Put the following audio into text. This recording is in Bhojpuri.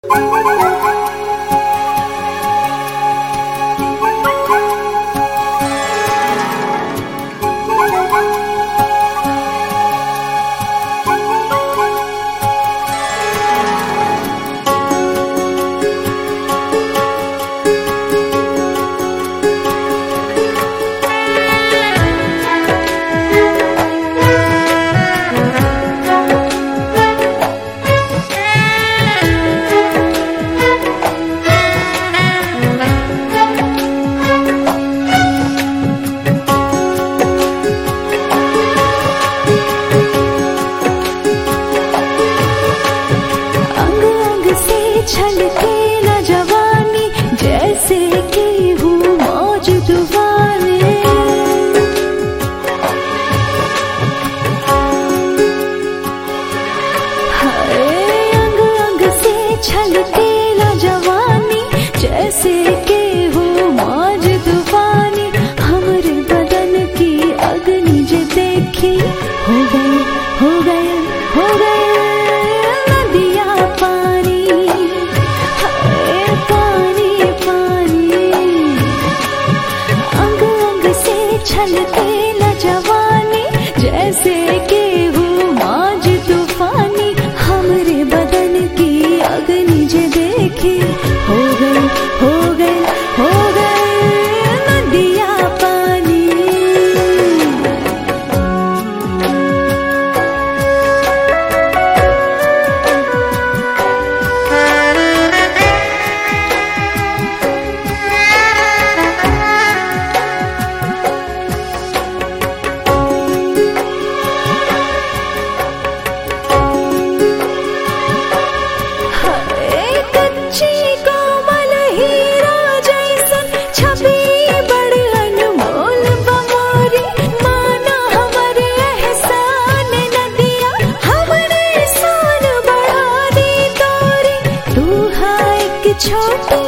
छलके न जवानी जैसे कि हूँ मौज दीवाने। हाय अंग अंग से छलके न जवानी जैसे कि हूँ मौज दीवानी। हमरे बदन की अग्नि जे देखी हो गए हो गए हो गए छलके न जवानी जैसे कि हूँ मौज तूफानी। हमरे बदन की अग्नि जे देखी हो गए हो गए हो गए नदिया पानी। छोटी